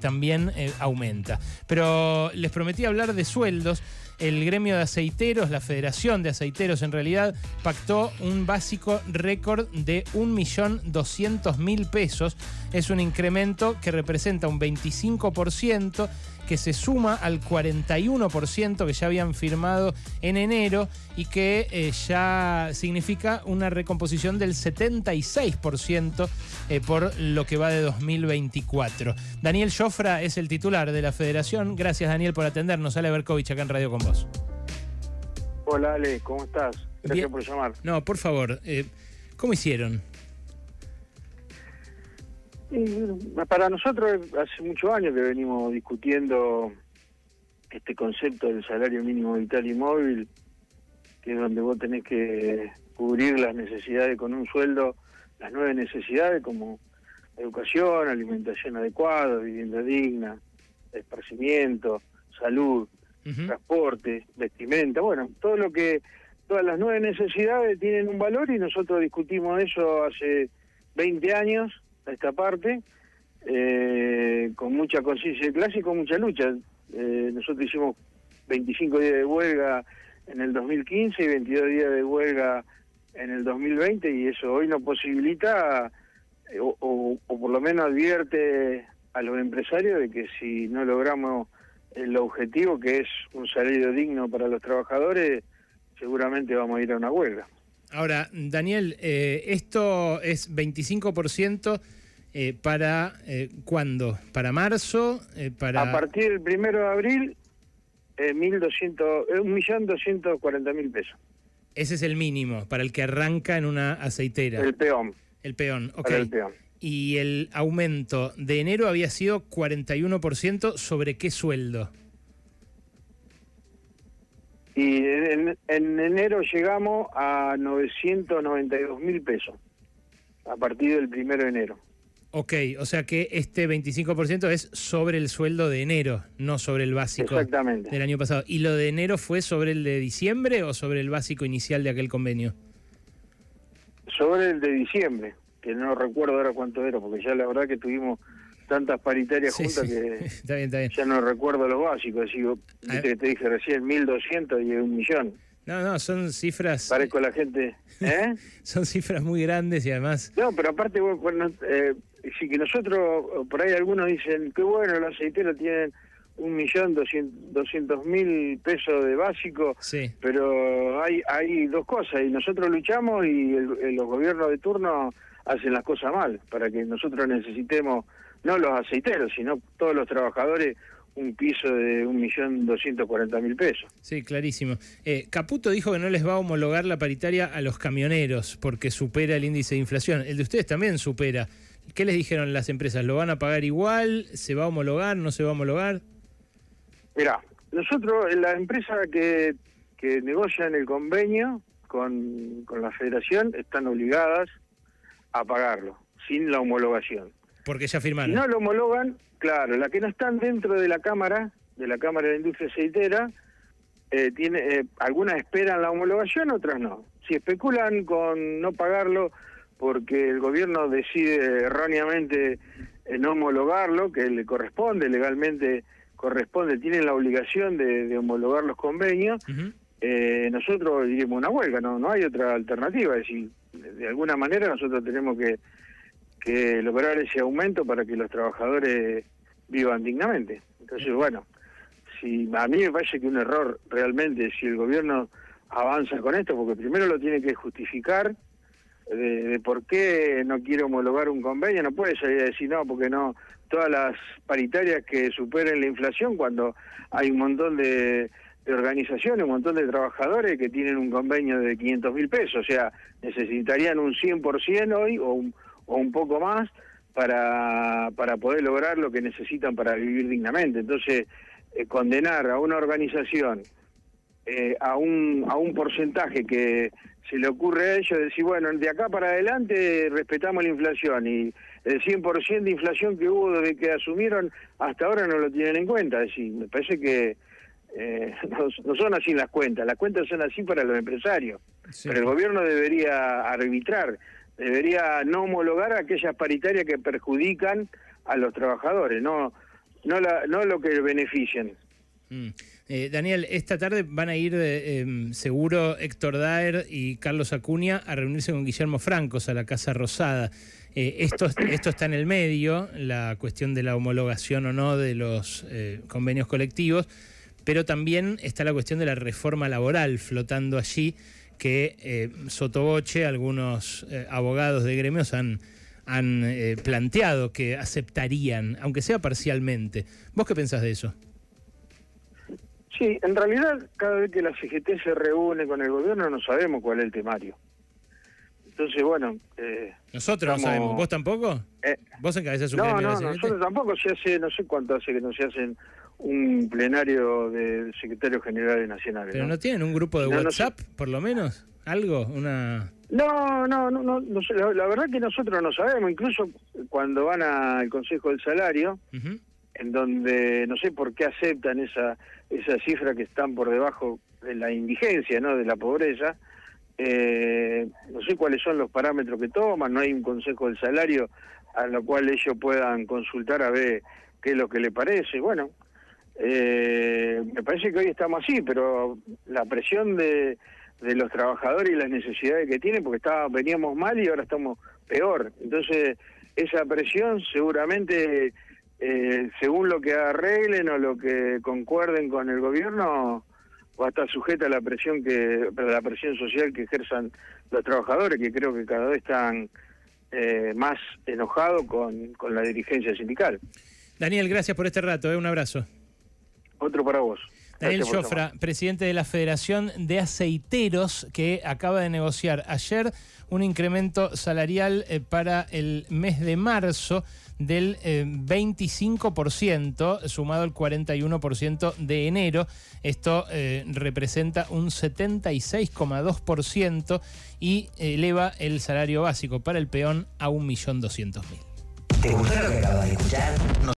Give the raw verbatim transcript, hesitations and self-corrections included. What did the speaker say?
también eh, aumenta. Pero les prometí hablar de sueldos. El gremio de aceiteros, la Federación de Aceiteros en realidad, pactó un básico récord de un millón doscientos mil pesos. Es un incremento que representa un veinticinco por ciento, que se suma al cuarenta y uno por ciento que ya habían firmado en enero y que eh, ya significa una recomposición del setenta y seis por ciento eh, por lo que va de dos mil veinticuatro. Daniel Jofra es el titular de la Federación. Gracias, Daniel, por atendernos. Ale Berkovich acá en Radio con vos. Hola, Ale, ¿cómo estás? Gracias Bien. por llamar. No, por favor, eh, ¿cómo hicieron? Y para nosotros hace muchos años que venimos discutiendo este concepto del salario mínimo vital y móvil, que es donde vos tenés que cubrir las necesidades con un sueldo, las nueve necesidades como educación, alimentación adecuada, vivienda digna, esparcimiento, salud, uh-huh. transporte, vestimenta, bueno, todo lo que, todas las nueve necesidades tienen un valor y nosotros discutimos eso hace veinte años, a esta parte, eh, con mucha conciencia de clase y con mucha lucha. Eh, nosotros hicimos veinticinco días de huelga en el dos mil quince y veintidós días de huelga en el dos mil veinte y eso hoy nos posibilita, eh, o, o, o por lo menos advierte a los empresarios de que si no logramos el objetivo, que es un salario digno para los trabajadores, seguramente vamos a ir a una huelga. Ahora, Daniel, eh, esto es veinticinco por ciento eh, para eh, ¿cuándo? ¿Para marzo? Eh, para... A partir del primero de abril, eh, mil doscientos, eh, un millón doscientos cuarenta mil pesos. Ese es el mínimo para el que arranca en una aceitera. El peón. El peón, ok. Para el peón. Y el aumento de enero había sido cuarenta y uno por ciento, ¿sobre qué sueldo? Y en, en enero llegamos a novecientos noventa y dos mil pesos, a partir del primero de enero. Ok, o sea que este veinticinco por ciento es sobre el sueldo de enero, no sobre el básico Exactamente. del año pasado. ¿Y lo de enero fue sobre el de diciembre o sobre el básico inicial de aquel convenio? Sobre el de diciembre, que no recuerdo ahora cuánto era, porque ya la verdad que tuvimos tantas paritarias sí, juntas sí. que está bien, está bien. Ya no recuerdo los básicos. Digo, Ah. que te dije recién mil doscientos y un millón. No, no, son cifras... Parezco la gente, ¿eh? Son cifras muy grandes y además... No, pero aparte, bueno, eh, sí que nosotros, por ahí algunos dicen, qué bueno, los aceiteros tienen un millón doscientos mil pesos de básico, sí. Pero hay hay dos cosas, y nosotros luchamos y el, el, los gobiernos de turno hacen las cosas mal, para que nosotros necesitemos, no los aceiteros, sino todos los trabajadores, un piso de un millón doscientos cuarenta mil pesos. Sí, clarísimo. Eh, Caputo dijo que no les va a homologar la paritaria a los camioneros porque supera el índice de inflación. El de ustedes también supera. ¿Qué les dijeron las empresas? ¿Lo van a pagar igual? ¿Se va a homologar? ¿No se va a homologar? Mirá, nosotros, la empresa que, que negocian el convenio con, con la federación, están obligadas a pagarlo, sin la homologación. Porque ya firmaron. Si no lo homologan, claro, las que no están dentro de la Cámara, de la Cámara de Industria Aceitera, eh, tiene, eh, algunas esperan la homologación, otras no. Si especulan con no pagarlo porque el gobierno decide erróneamente eh, no homologarlo, que le corresponde, legalmente corresponde, tienen la obligación de, de homologar los convenios, uh-huh. eh, nosotros diríamos una huelga, no no hay otra alternativa, es decir, de, de alguna manera nosotros tenemos que que lograr ese aumento para que los trabajadores vivan dignamente. Entonces, bueno, si a mí me parece que un error realmente, si el gobierno avanza con esto, porque primero lo tiene que justificar de, de por qué no quiere homologar un convenio, no puede salir a decir no, porque no, todas las paritarias que superen la inflación, cuando hay un montón de, de organizaciones, un montón de trabajadores que tienen un convenio de quinientos mil pesos, o sea, necesitarían un cien por ciento hoy o un o un poco más para para poder lograr lo que necesitan para vivir dignamente. Entonces, eh, condenar a una organización eh, a un a un porcentaje que se le ocurre a ellos, decir, bueno, de acá para adelante respetamos la inflación, y el cien por ciento de inflación que hubo desde que asumieron hasta ahora no lo tienen en cuenta. Es decir, me parece que eh, no, no son así las cuentas, las cuentas son así para los empresarios, sí. Pero el gobierno debería arbitrar, debería no homologar aquellas paritarias que perjudican a los trabajadores, no no, la, no lo que benefician. Mm. Eh, Daniel, esta tarde van a ir eh, eh, seguro Héctor Daer y Carlos Acuña a reunirse con Guillermo Francos a la Casa Rosada. Eh, esto, esto está en el medio, la cuestión de la homologación o no de los eh, convenios colectivos, pero también está la cuestión de la reforma laboral flotando allí, que eh, sotoboche algunos eh, abogados de gremios han, han eh, planteado que aceptarían, aunque sea parcialmente. ¿Vos qué pensás de eso? Sí, en realidad cada vez que la C G T se reúne con el gobierno no sabemos cuál es el temario. Entonces, bueno... Eh, nosotros estamos... no sabemos. ¿Vos tampoco? Eh, ¿Vos encabezás un no, gremio no, de la C G T? Nosotros tampoco. Se hace, no sé cuánto hace que no se hacen un plenario del secretario general de Nacionales. ¿Pero no, no tienen un grupo de no, WhatsApp, no sé. por lo menos? ¿Algo? ¿Una...? No, no, no, no, no sé, la, la verdad que nosotros no sabemos. Incluso cuando van al Consejo del Salario... Uh-huh. En donde no sé por qué aceptan esa esa cifra que están por debajo de la indigencia, ¿no?, de la pobreza. Eh, no sé cuáles son los parámetros que toman, no hay un consejo del salario a lo cual ellos puedan consultar a ver qué es lo que le parece. Bueno, eh, me parece que hoy estamos así, pero la presión de, de los trabajadores y las necesidades que tienen, porque estaba, veníamos mal y ahora estamos peor. Entonces, esa presión seguramente... Eh, según lo que arreglen o lo que concuerden con el gobierno, va a estar sujeta a la presión que a la presión social que ejerzan los trabajadores, que creo que cada vez están eh, más enojados con, con la dirigencia sindical. Daniel, gracias por este rato, eh, un abrazo. Otro para vos. Daniel Jofra, presidente de la Federación de Aceiteros, que acaba de negociar ayer un incremento salarial eh, para el mes de marzo del eh, veinticinco por ciento, sumado al cuarenta y uno por ciento de enero. Esto eh, representa un setenta y seis coma dos por ciento y eleva el salario básico para el peón a un millón doscientos mil. ¿Te gustó lo que acabas de escuchar?